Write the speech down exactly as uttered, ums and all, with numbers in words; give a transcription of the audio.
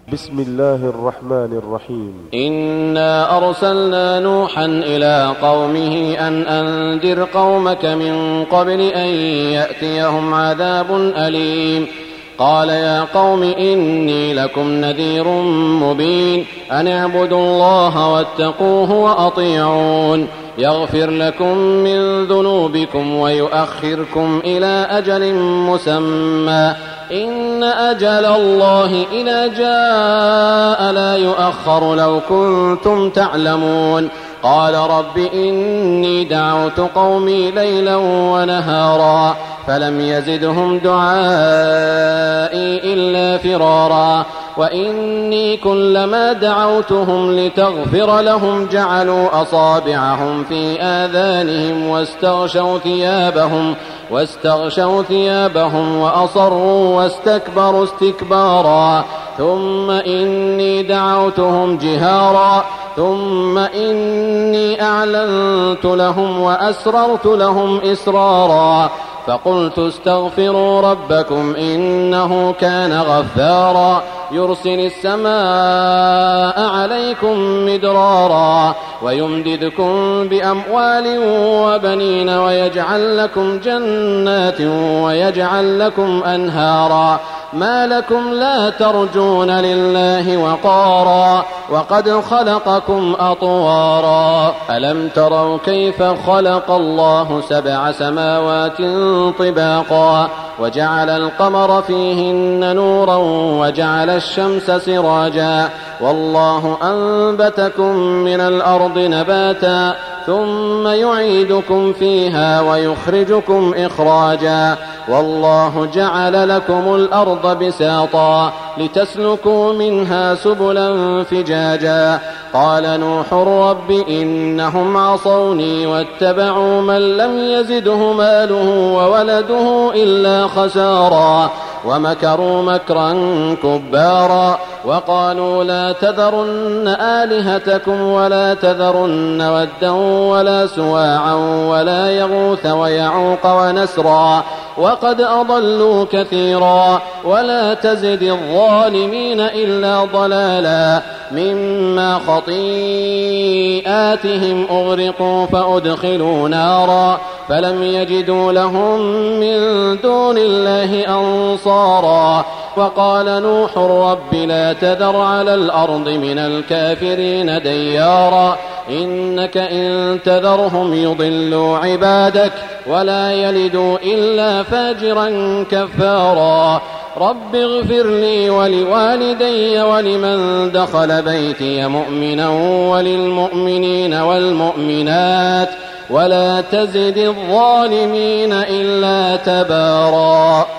بسم الله الرحمن الرحيم. إنا أرسلنا نوحا إلى قومه أن أنذر قومك من قبل أن يأتيهم عذاب أليم. قال يا قوم إني لكم نذير مبين أن اعبدوا الله واتقوه وأطيعون يغفر لكم من ذنوبكم ويؤخركم إلى أجل مسمى إن أجل الله إذا جاء لا يؤخر لو كنتم تعلمون. قال رب إني دعوت قومي ليلا ونهارا فلم يزدهم دعائي إلا فرارا وإني كلما دعوتهم لتغفر لهم جعلوا أصابعهم في آذانهم واستغشوا ثيابهم واستغشوا ثيابهم وأصروا واستكبروا استكبارا ثم إني دعوتهم جهارا ثم إني أعلنت لهم وأسررت لهم إسرارا فقلت استغفروا ربكم إنه كان غفارا يرسل السماء عليكم مدرارا ويمددكم بأموال وبنين ويجعل لكم جنات ويجعل لكم أنهارا ما لكم لا ترجون لله وقارا وقد خلقكم أطوارا ألم تروا كيف خلق الله سبع سماوات طباقا وجعل القمر فيهن نورا وجعل الشمس سراجا والله أنبتكم من الأرض نباتا ثم يعيدكم فيها ويخرجكم إخراجا والله جعل لكم الأرض بساطا لتسلكوا منها سبلا فجاجا قال نوح رب إنهم عصوني واتبعوا من لم يزده ماله وولده إلا خسارا ومكروا مكرا كبارا وقالوا لا تذرن آلهتكم ولا تذرن ودا ولا سواعا ولا يغوث ويعوق ونسرا وقد أضلوا كثيرا ولا تزد الظالمين إلا ضلالا مما خطيئاتهم أغرقوا فأدخلوا نارا فلم يجدوا لهم من دون الله أنصارا وقال نوح رب لا تذر على الأرض من الكافرين ديارا إنك إن تذرهم يضلوا عبادك ولا يلدوا إلا فاجرا كفارا رب اغفر لي ولوالدي ولمن دخل بيتي مؤمنا وللمؤمنين والمؤمنات ولا تزد الظالمين إلا تبارا.